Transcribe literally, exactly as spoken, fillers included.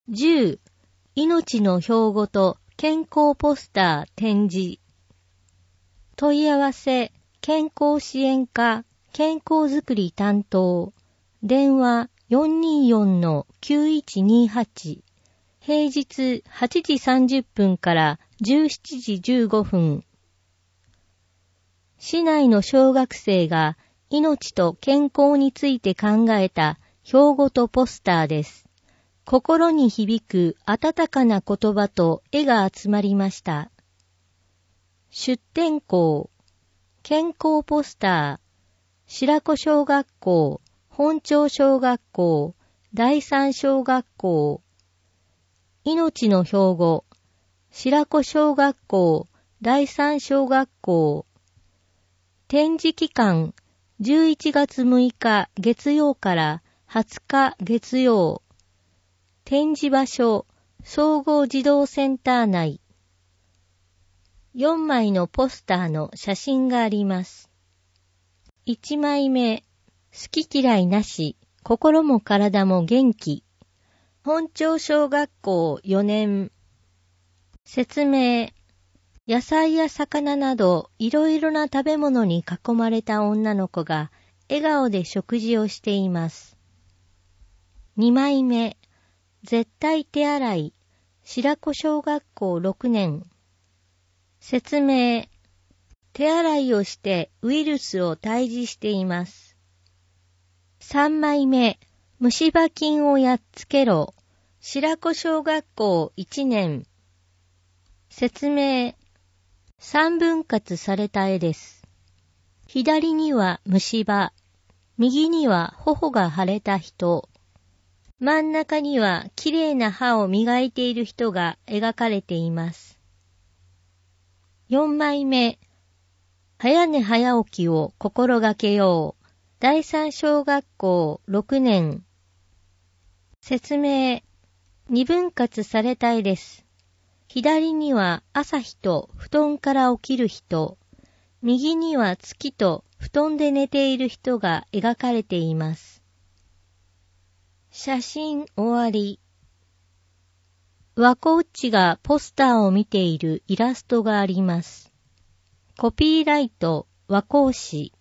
じゅう、命の標語と健康ポスター展示。問い合わせ、健康支援課、健康づくり担当。電話 よんにーよんのきゅういちにはち。平日はちじさんじゅっぷんからじゅうしちじじゅうごふん。市内の小学生が命と健康について考えた標語とポスターです。心に響く温かな言葉と絵が集まりました。出展校、健康ポスター、白子小学校、本町小学校、第三小学校。命の標語、白子小学校、第三小学校。展示期間、じゅういちがつむいか月曜からはつか月曜。展示場所、総合児童センター内。よんまいのポスターの写真があります。いちまいめ、好き嫌いなし、心も体も元気。本町小学校よねん。説明。野菜や魚などいろいろな食べ物に囲まれた女の子が笑顔で食事をしています。にまいめ。絶対手洗い、白子小学校ろくねん。説明。手洗いをしてウイルスを退治しています。さんまいめ。虫歯菌をやっつけろ、白子小学校いちねん。説明。三分割された絵です。左には虫歯、右には頬が腫れた人、真ん中にはきれいな歯を磨いている人が描かれています。よんまいめ。早寝早起きを心がけよう。第三小学校ろくねん。説明。二分割された絵です。左には朝日と布団から起きる人、右には月と布団で寝ている人が描かれています。写真終わり。和子うちがポスターを見ているイラストがあります。コピーライト和光市。